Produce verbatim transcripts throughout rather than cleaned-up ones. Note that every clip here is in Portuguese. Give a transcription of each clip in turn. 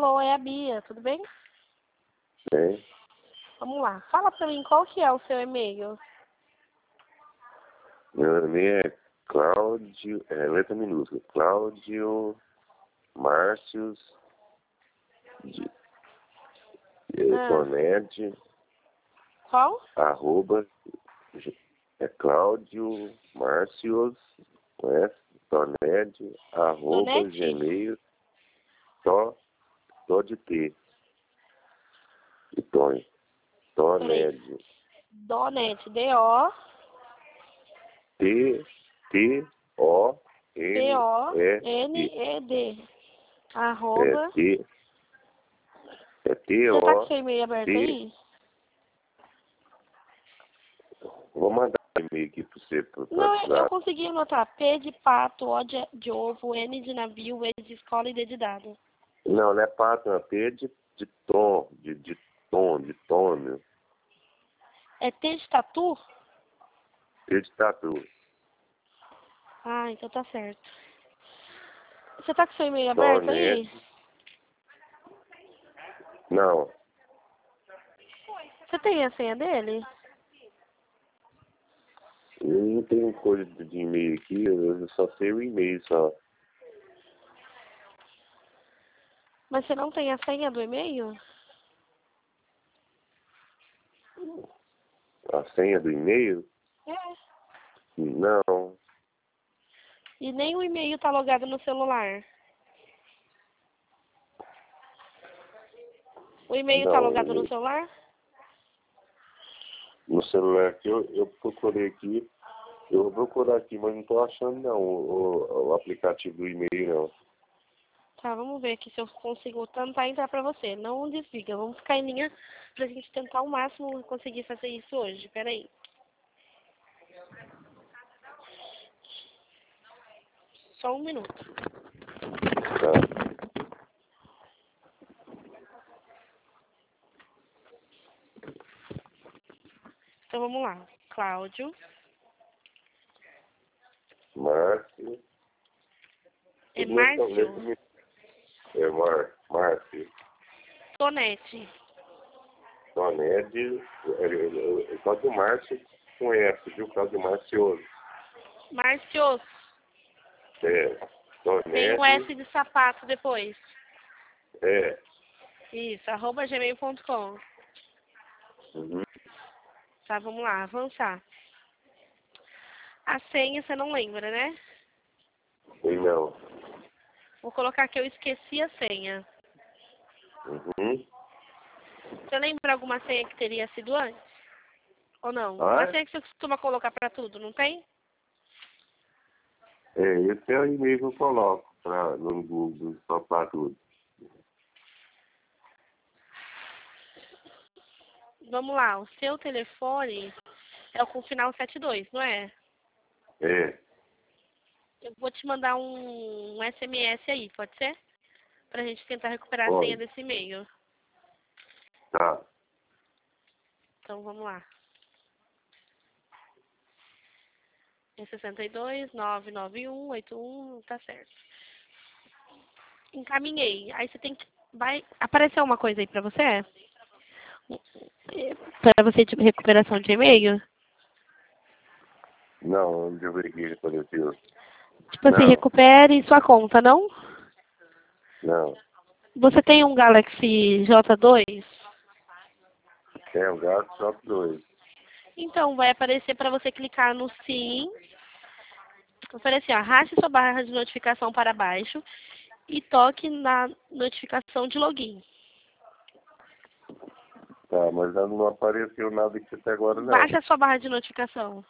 Alô, é a Bia, tudo bem? Bem, Vamos lá. Fala pra mim qual que é o seu e-mail. meu nome é Cláudio, é letra minúscula, Cláudio Márcios de Ah. Toned, Qual? arroba, é Cláudio Márcios, com S, Toned, arroba, Donete? gmail, só, só de T. E Tonho, Toned, Donete, D-O... T, T, O, N, E, D. D-O-N-E-D. Arroba... É T, é T, Você tá com O, seu e-mail aberto T. aí? Vou mandar um e-mail aqui para você, para Não, eu, eu WhatsApp. consegui anotar. P de pato, O de, de ovo, N de navio, E de escola e D de dado. Não, não é pato, não é P de, de tom, de, de tom, de tônio, É T de tatu? P de tatu. Ah, então tá certo. Você tá com seu e-mail aberto aí? Toned. Não, Você tem a senha dele? eu não tenho coisa de e-mail aqui, eu só sei o e-mail só. Mas você não tem a senha do e-mail? A senha do e-mail? É. Não, E nem o e-mail tá logado no celular. O e-mail tá não. logado no celular? No celular aqui, eu, eu procurei aqui, eu vou procurar aqui, mas não tô achando não o, o, o aplicativo do e-mail não. Tá, vamos ver aqui se eu consigo tentar entrar pra você. Não desliga, vamos ficar em linha pra gente tentar ao máximo conseguir fazer isso hoje. Pera aí. Só um minuto. Tá. Então vamos lá. Cláudio. Márcio. É Márcio. É Mar, Márcio. Tonete. Toned, é Cláudio Márcio com S, viu? Cláudio Márcio. Márcio. É. Tem o Toned. S de sapato depois. É. Isso, arroba gmail ponto com. Uhum. Tá, vamos lá, avançar. A senha você não lembra, né? E não. Vou colocar que eu esqueci a senha. Uhum. Você lembra alguma senha que teria sido antes? Ou não? Uma Ah, senha que você costuma colocar pra tudo, não tem? é, esse é o e-mail que eu coloco pra, no Google, só para tudo. Vamos lá, o seu telefone é o com final setenta e dois, não é? É. Eu vou te mandar um, um S M S aí, pode ser? Pra gente tentar recuperar a senha Pode. desse e-mail. Tá. Então vamos lá. É sessenta e dois, nove nove um, oito um, tá certo. Encaminhei. Aí você tem que... Vai aparecer uma coisa aí pra você? Pra você de recuperação de e-mail? Não, onde eu vi que apareceu. Tipo assim, Não, recupere sua conta, não? não. Você tem um Galaxy J dois? É o gato só dois. Então, vai aparecer para você clicar no sim. Vai aparecer, arraste sua barra de notificação para baixo e toque na notificação de login. Tá, mas não apareceu nada aqui até agora, não. Baixa a sua barra de notificação.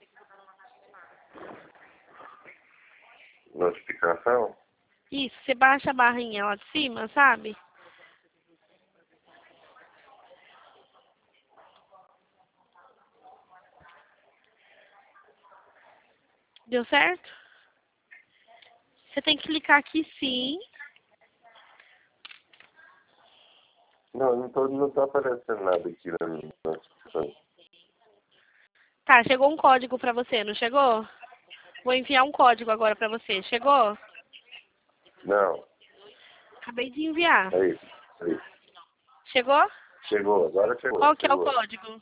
Notificação? Isso, você baixa a barrinha lá de cima, sabe? Deu certo? Você tem que clicar aqui sim. Não, não, tô, não tá aparecendo nada aqui na minha notificação. Tá, chegou um código para você, não chegou? Vou enviar um código agora para você. Chegou? Não. Acabei de enviar. Aí, aí. Chegou? Chegou, agora chegou. Qual que chegou. é o código?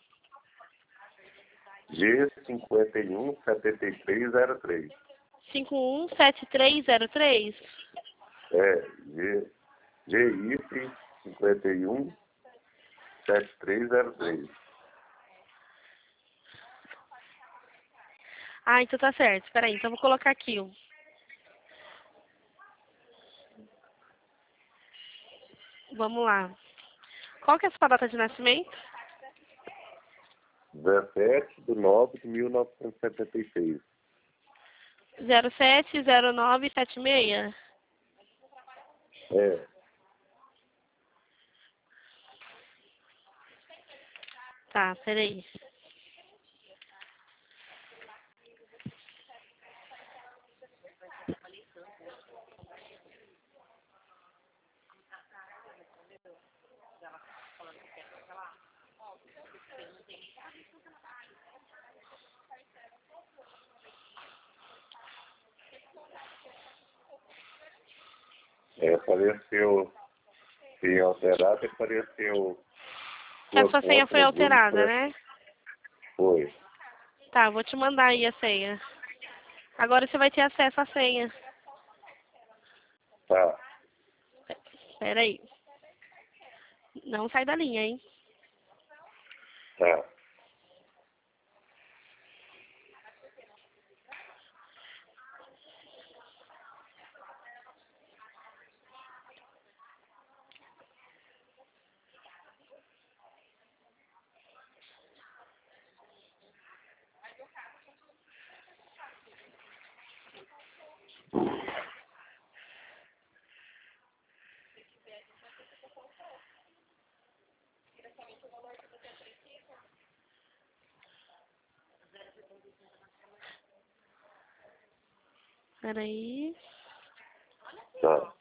G cinco um sete três zero três. cinco um sete três zero três? É, G, G I F cinco um sete três zero três. Ah, então tá certo. Espera aí, então eu vou colocar aqui. Ó. Vamos lá. Qual que é a sua data de nascimento? dezessete de nove de mil novecentos e setenta e seis. zero sete zero nove sete seis? É, Tá, peraí. é, apareceu, tem alterado, apareceu. Que a Sua sua senha conta foi no Google alterada, foi. né? Foi. Tá, vou te mandar aí a senha. Agora você vai ter acesso à senha. Tá, Peraí. Não sai da linha, hein? tá. Peraí. Tá.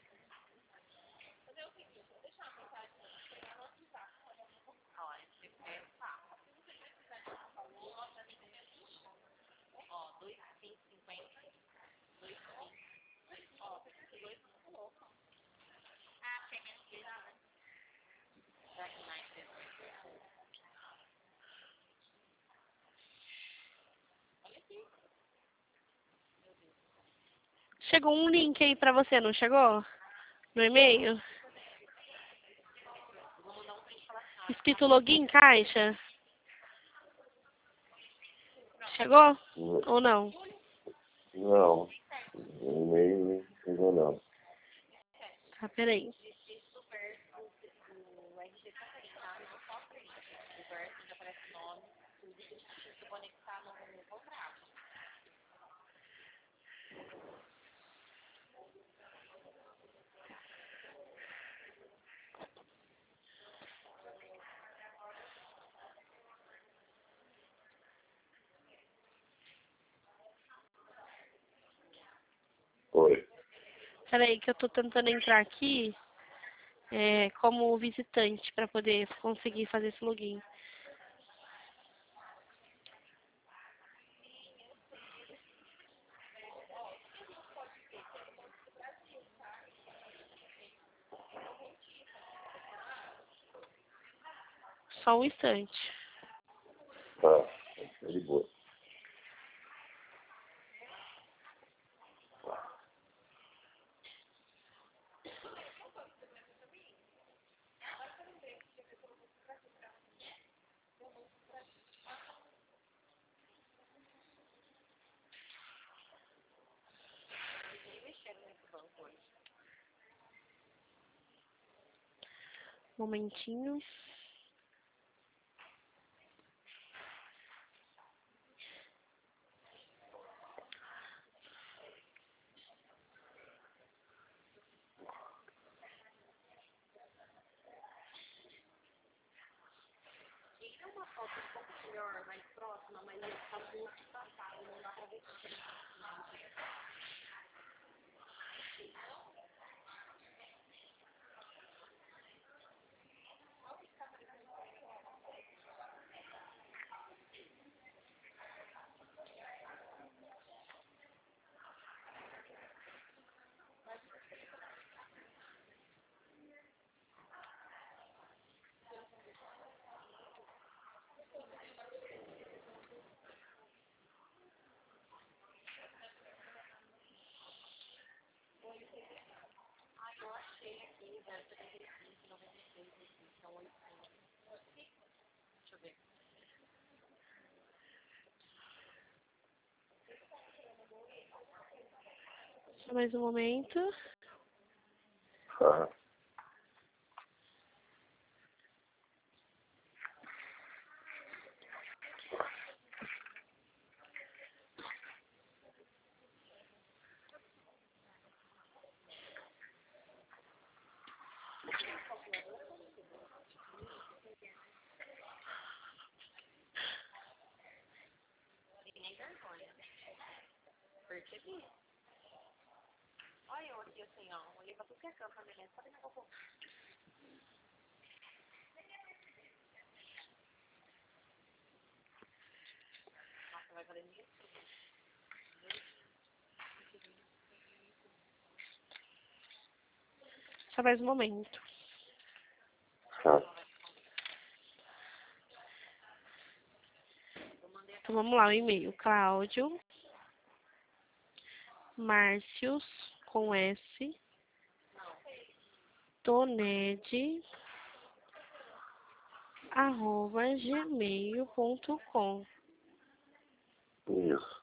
Chegou um link aí pra você, não chegou? No e-mail? Escrito login caixa? Chegou? Ou não? Não, nem chegou não. Tá, peraí. Foi. Peraí que eu tô tentando entrar aqui é, como visitante pra poder conseguir fazer esse login. Só um instante. Tá, tá de boa. Momentinho. Só mais um momento. Tá. Olha eu aqui assim, ó. Olhei pra tudo que é canto, né? Só que não vou. Nossa, vai valer mil. Só mais um momento. Tá. Então vamos lá, o e-mail. Cláudio Márcios com S Toned arroba gmail ponto com. Isso.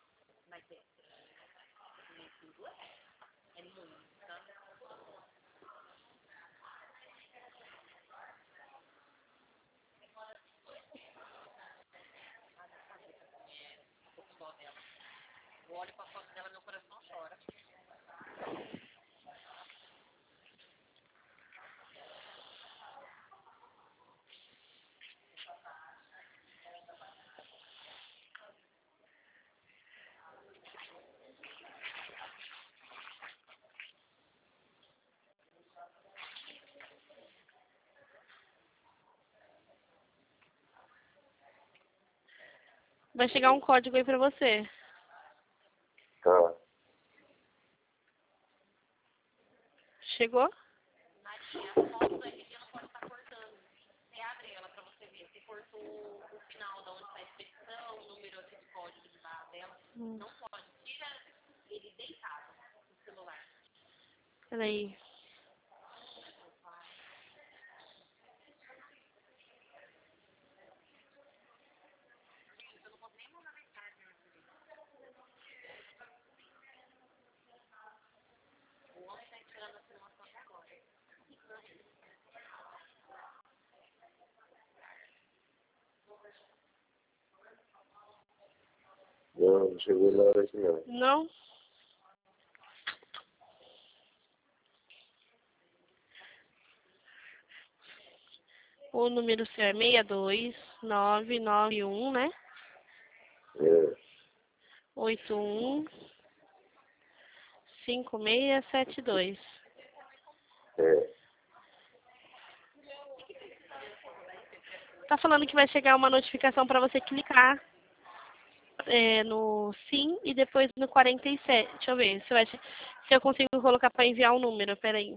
Vai chegar um código aí pra você. Tá. Chegou? Hum. Peraí. Não, não chegou nada aqui não. Não? O número seu é seis dois nove nove um, né? É. oito um cinco seis sete dois. É. Tá falando que vai chegar uma notificação para você clicar é, no sim e depois no quarenta e sete. Deixa eu ver se, vai, se eu consigo colocar para enviar o número. Peraí.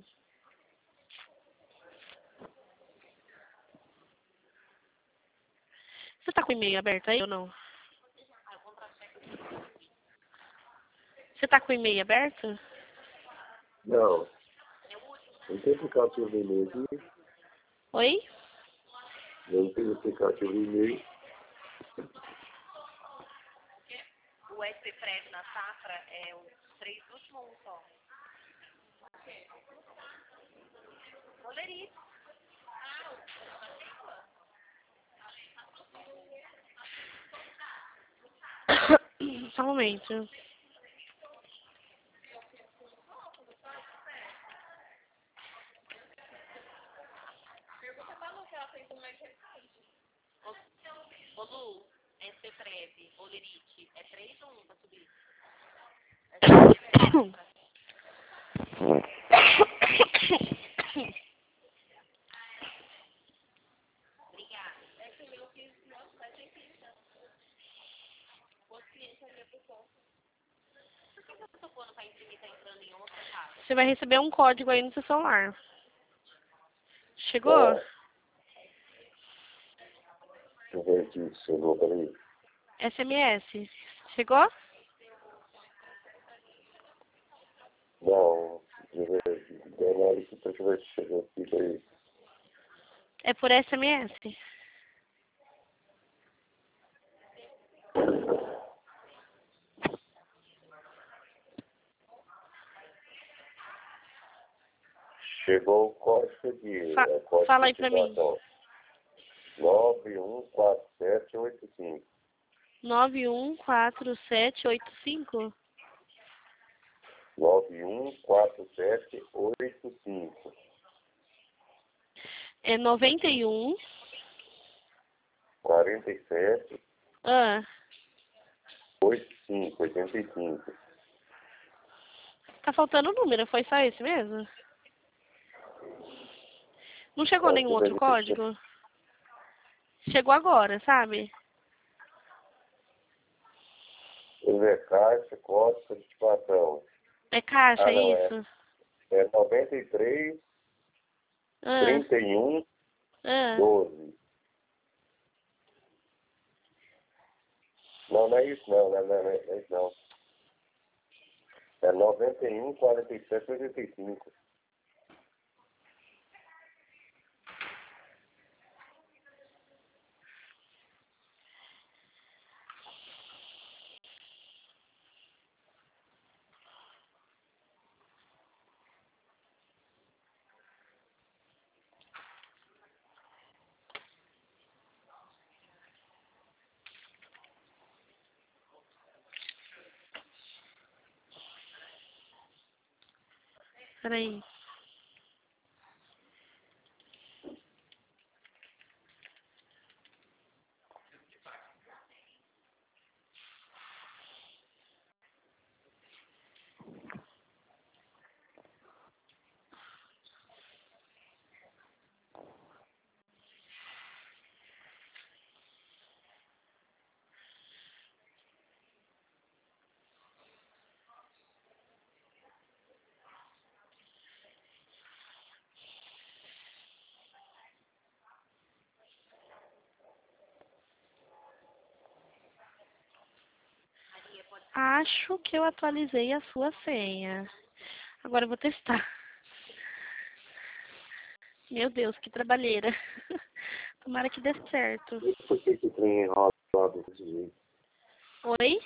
Você tá com o e-mail aberto aí ou não? Você tá com o e-mail aberto? Não. Não tem aplicativo de e-mail aqui. Oi? Não tem aplicativo de e-mail. O S P Prévio na safra é os três últimos só. Poderia. Só um momento. Ô Lu, S P Prévio, Olerite, é três ou um pra subir? Você vai receber um código aí no seu celular. Chegou? Tá. Deixa eu ver aqui se chegou, peraí. S M S. Chegou? Não. Deixa eu ver. Deu nada aqui, deixa eu ver se chegou aqui, peraí. É por S M S. Chegou o código aqui. Fa é, código fala aí pra mim. nove um quatro sete oito cinco. nove um quatro sete oito cinco? nove um quatro sete oito cinco. É noventa e um. quarenta e sete. Ah. oitenta e cinco, oitenta e cinco. Tá faltando o número, foi só esse mesmo? Não chegou nenhum outro código? Chegou agora, sabe? Ele é caixa, código de patrão. É caixa, ah, é não, isso? É, é noventa e três, Ah. trinta e um, Ah. doze. Não, não é isso não, não, não, não é isso não. É noventa e um, quarenta e sete, oitenta e cinco. Peraí. Acho que eu atualizei a sua senha. Agora eu vou testar. Meu Deus, que trabalheira. Tomara que dê certo. Por que que tem enrolado desse jeito? Oi?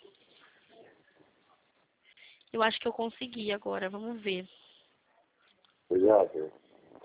Eu acho que eu consegui agora, vamos ver. Obrigado.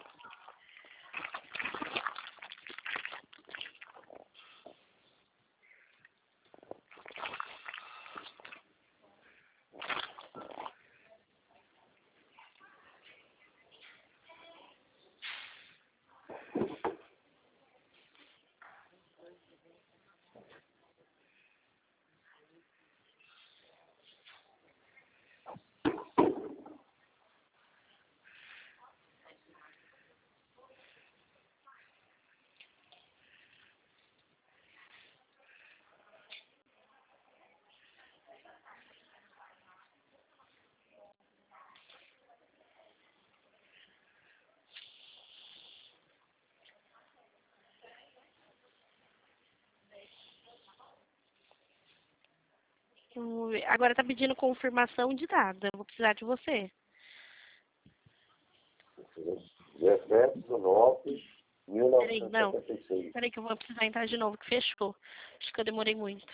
Vamos ver. Agora tá pedindo confirmação de data. Eu vou precisar de você. dezessete de nove de mil Peraí, novecentos e não. setenta e seis. Peraí que eu vou precisar entrar de novo, que fechou. Acho que eu demorei muito.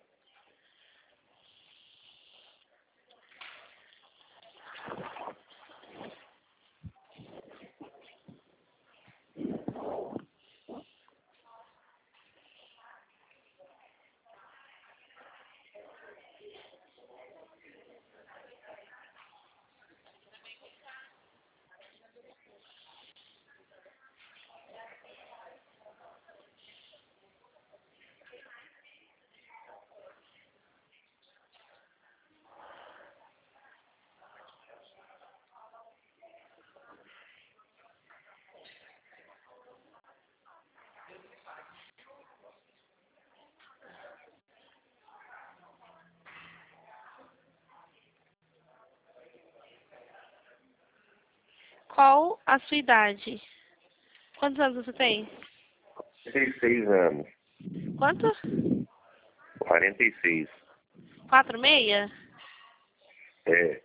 Qual a sua idade? Quantos anos você tem? quarenta e seis anos. Quanto? quarenta e seis. Quatro meia? É.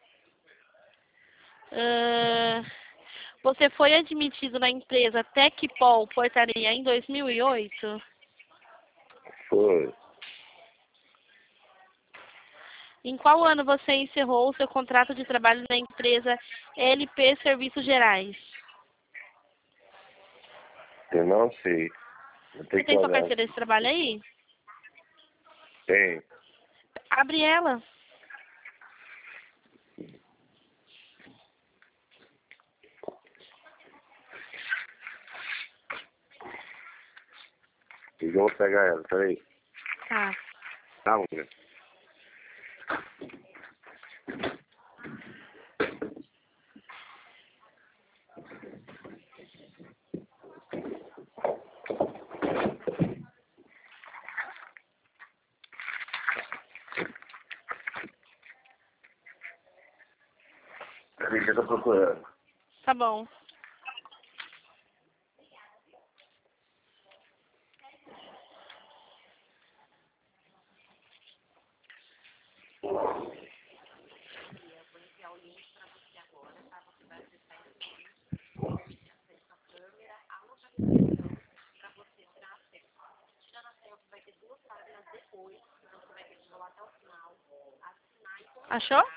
Uh, você foi admitido na empresa Tecpol Portaria em dois mil e oito? Foi. Em qual ano você encerrou o seu contrato de trabalho na empresa L P Serviços Gerais? Eu não sei. Vou ter Você que tem sua olhar. carteira de trabalho aí? Tem. Abre ela. Eu vou pegar ela, peraí. Tá. Dá um minuto. Peraí que eu tô procurando. Tá bom. Achou?